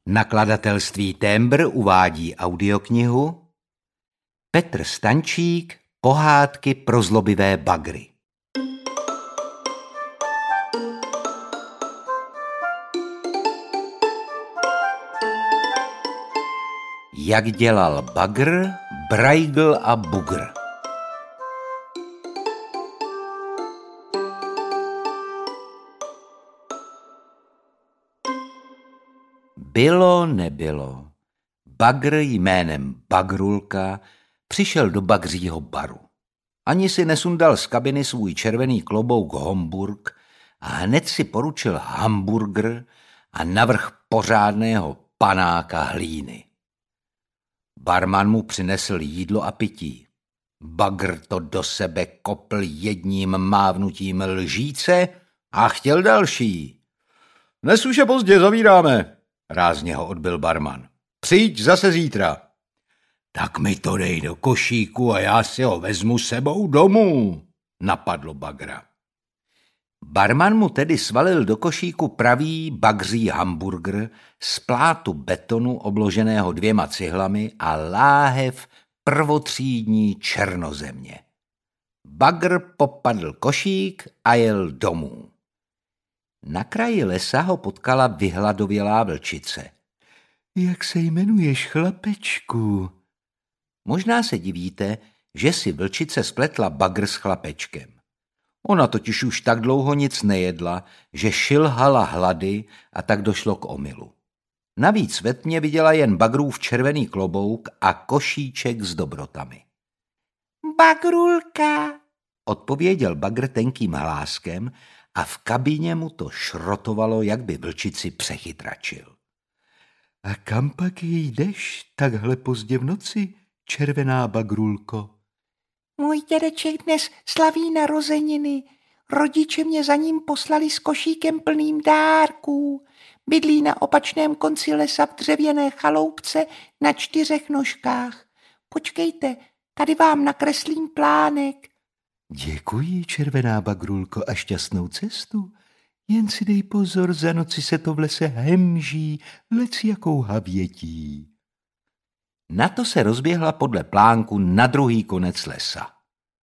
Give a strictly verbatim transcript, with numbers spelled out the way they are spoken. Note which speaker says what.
Speaker 1: Nakladatelství Tembr uvádí audioknihu Petr Stančík, Pohádky pro zlobivé bagry. Jak dělal bagr, Braigl a Bugr. Bylo nebylo. Bagr jménem Bagrulka přišel do bagřího baru. Ani si nesundal z kabiny svůj červený klobouk Homburg a hned si poručil hamburger a navrch pořádného panáka hlíny. Barman mu přinesl jídlo a pití. Bagr to do sebe kopl jedním mávnutím lžíce a chtěl další. Dnes už je pozdě, zavíráme, rázně ho odbyl barman. Přijď zase zítra. Tak mi to dej do košíku a já si ho vezmu sebou domů, napadlo Bagra. Barman mu tedy svalil do košíku pravý bagří hamburger z plátu betonu obloženého dvěma cihlami a láhev prvotřídní černozemě. Bagr popadl košík a jel domů. Na kraji lesa ho potkala vyhladovělá vlčice. Jak se jmenuješ, chlapečku? Možná se divíte, že si vlčice spletla bagr s chlapečkem. Ona totiž už tak dlouho nic nejedla, že šilhala hlady a tak došlo k omylu. Navíc ve tmě viděla jen bagrův červený klobouk a košíček s dobrotami. Bagrulka, odpověděl bagr tenkým hláskem a v kabině mu to šrotovalo, jak by vlčici přechytračil. A kam pak jdeš takhle pozdě v noci, červená bagrulko?
Speaker 2: Můj dědeček dnes slaví narozeniny. Rodiče mě za ním poslali s košíkem plným dárků. Bydlí na opačném konci lesa v dřevěné chaloupce na čtyřech nožkách. Počkejte, tady vám nakreslím plánek.
Speaker 1: Děkuji, červená bagrulko, a šťastnou cestu. Jen si dej pozor, za noci se to v lese hemží, lec jakou havětí. Na to se rozběhla podle plánku na druhý konec lesa.